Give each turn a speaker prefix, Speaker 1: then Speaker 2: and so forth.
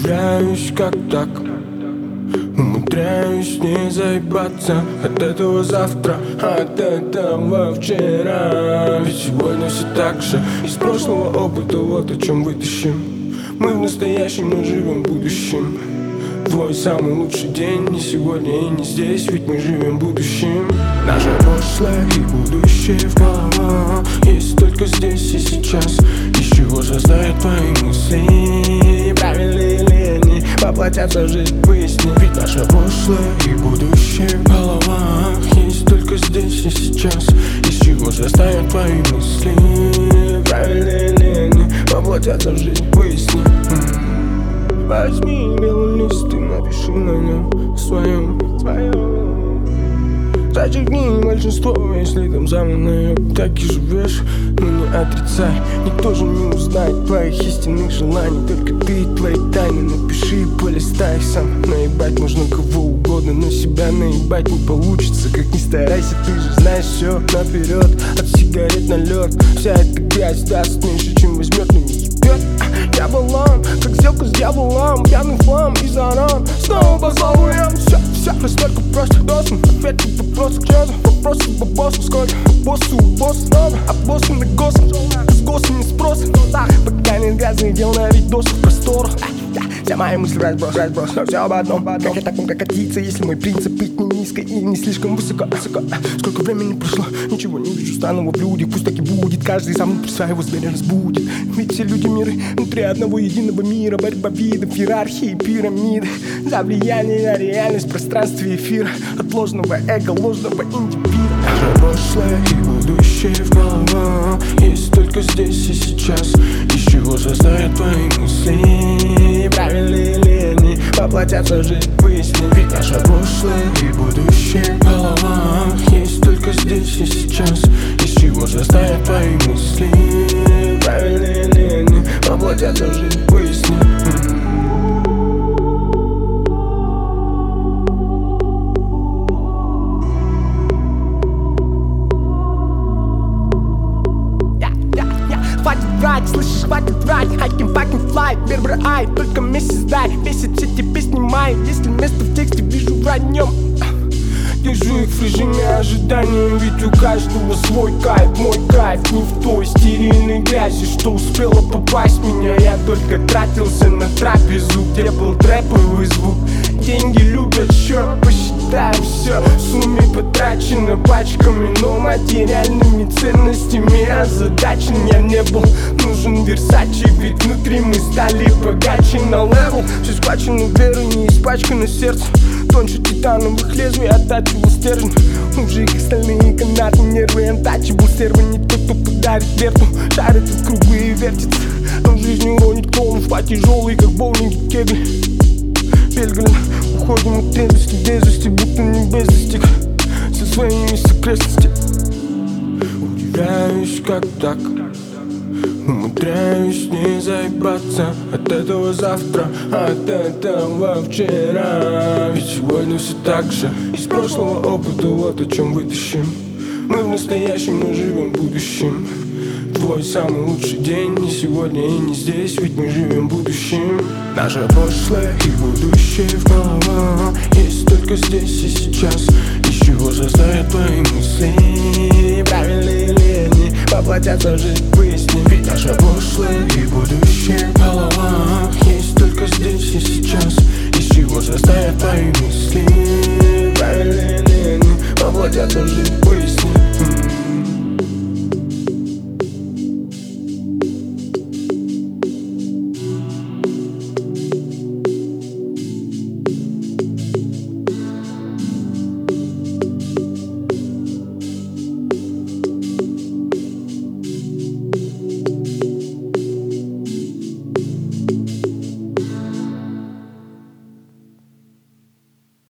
Speaker 1: Удивляюсь, как так умудряюсь не заебаться от этого завтра, от этого вчера. Ведь сегодня все так же. Из прошлого опыта вот о чем вытащим. Мы в настоящем, но живем в будущем. Твой самый лучший день не сегодня и не здесь, ведь мы живем будущим. Наше прошлое и будущее в головах есть только здесь и сейчас. Из чего создают твои мысли, правильные ли они воплотятся в жизнь, выясни. Ведь наше прошлое и будущее в головах есть только здесь и сейчас. Из чего создают твои мысли, правильные ли они воплотятся в жизнь, выясни. Возьми белый лист и напиши на нем своем. Зачеркни большинство, если там заманаю. Так и живешь, но не отрицай. Никто же не узнает твоих истинных желаний, только ты и твои тайны. Напиши и полистай их сам. Наебать можно кого угодно, но себя наебать не получится. Как ни старайся, ты же знаешь все наперед. От сигарет на лед, вся эта грязь даст меньше, чем возьмет, но не ебет. Я балан, как сделка с дьяволом, пьяный флам и заран. Снова поцелуем, все настолько просто. Должен ответить вопрос к часу, вопросы по боссу. Сколько боссу у босса надо, а боссу на госом. С госом не спроса, пока нет грязных дел на видосах просторах. Вся моя мысль разброс, но все об одном. Как я так мог катиться, если мой принцип быть не низко и не слишком высоко. Сколько времени прошло, ничего не вижу странного в людях. Пусть так и будет, каждый сам внутри своего зверя разбудит. Ведь все люди миры внутри одного единого мира. Борьба видов, иерархии, пирамиды. За влияние на реальность, пространстве эфира. От ложного эго, ложного индивида. Наше прошлое и будущее в головах есть только здесь и сейчас. Из чего создают твои мысли, правильные ли они воплотятся в жизнь, выясни. Ведь наше прошлое и будущее в головах есть только здесь и сейчас. Из чего создают твои мысли, правильные ли они воплотятся в жизнь, выясни. Хватит врать, слышишь, хватит врать. I can fucking fly, бербер ай. Только месяц дай, бесит все те песни мои. Если место в тексте вижу враньем, держу их в режиме ожидания. Ведь у каждого свой кайф, мой кайф не в той стерильной грязи, что успела попасть в меня. Я только тратился на трапезу, где был трэповый звук. Деньги любят счет, посчитаем все. В сумме потрачено пачками, но материальными ценностями озадачен. Я не был нужен Версачи, ведь внутри мы стали богаче на левел. Все схвачено верой, не испачкано сердце. Тоньше титановых лезвий оттачивал стержень. Уже их стальные канаты, нервы антачивал. Сервы не тот, кто подарит верту. Шарит в кругы и вертится. Но жизнь уронит клоунов, а тяжелый, как боулинги кегли. Пельгрим, уходим от трезвости, дерзости, будто небес достиг со своими секретностями. Удивляюсь, как так умудряюсь не заебаться от этого завтра, от этого вчера. Ведь сегодня все так же. Из прошлого опыта вот о чем вытащим. Мы в настоящем, но живем в будущем. Твой самый лучший день не сегодня и не здесь, ведь мы живем в будущем. Наше прошлое и будущее в головах есть только здесь и сейчас. Из чего создают твои мысли, правильные ли они воплотятся в жизнь.